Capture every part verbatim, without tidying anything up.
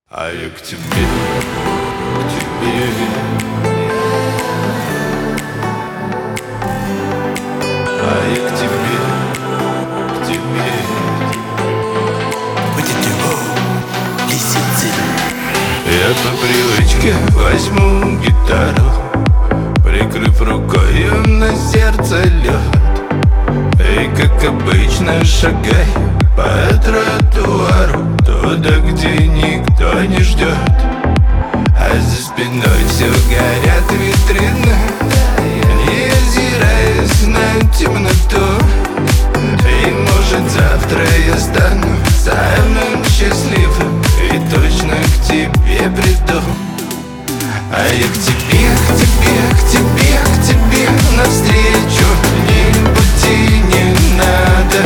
А я к тебе, к тебе. А я к тебе, к тебе. Я по привычке возьму гитару, прикрыв рукою на сердце лед, и как обычно шагаю по тротуару туда, где никто не ждет. А за спиной все горят витрины, не озираясь на темноту. И может завтра я стану самым счастливым и точно к тебе приду. А я к тебе, к тебе, к тебе, к тебе навстречу ни пути не надо.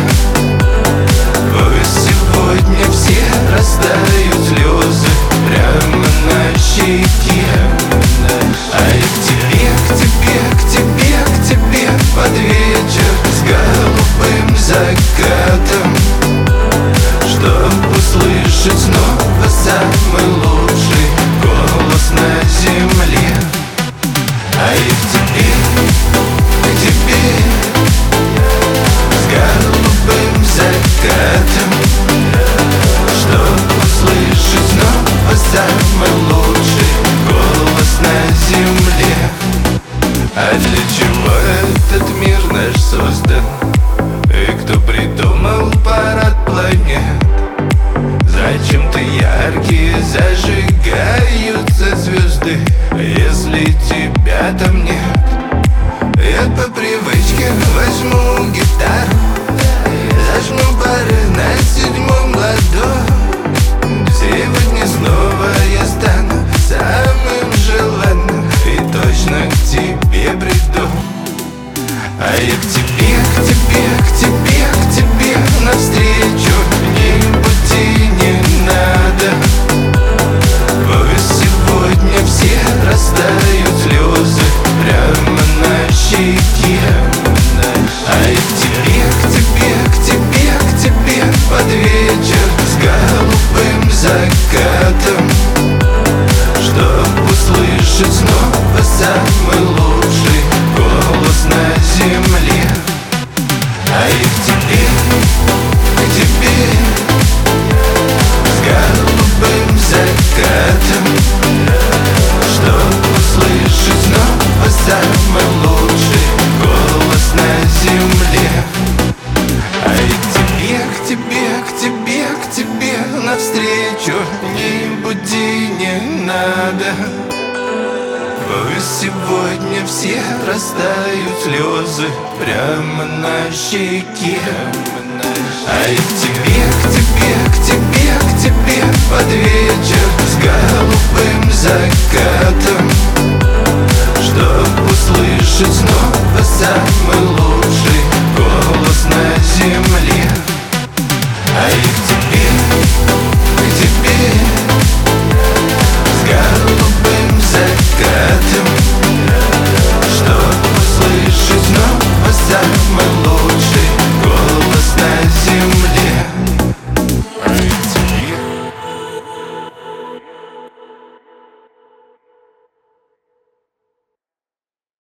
Пусть сегодня все растают слезы прямо на щеке. А я к тебе, к тебе, к тебе, к тебе под вечер с голубым закатом, чтоб услышать снова самый лучший голос на земле. А я к тебе, к тебе с голубым закатом, чтоб услышать снова самый лучший голос на земле. А для чего этот мир наш создан? И кто придумал парад планет? Зачем-то яркие зажигаются звезды, если тебя там нет? Я по привычке возьму гитару, зажму пары на седьмом ладу. Сегодня снова я стану самым желанным и точно к тебе приду. А я к тебе, к тебе, к тебе, к тебе навстречу ни пути не надо. Пусть сегодня все растают слезы прямо на щеке. А я к тебе, к тебе, к тебе, к тебе под вечер с голубым закатом, чтоб услышать снова самый лучший голос на земле. А я к тебе, к тебе с голубым закатом, чтоб услышать снова самый лучший голос на земле. А я к тебе, к тебе, к тебе, к тебе навстречу ни пути не надо. Пусть сегодня все растают слезы прямо на щеке. А я к тебе,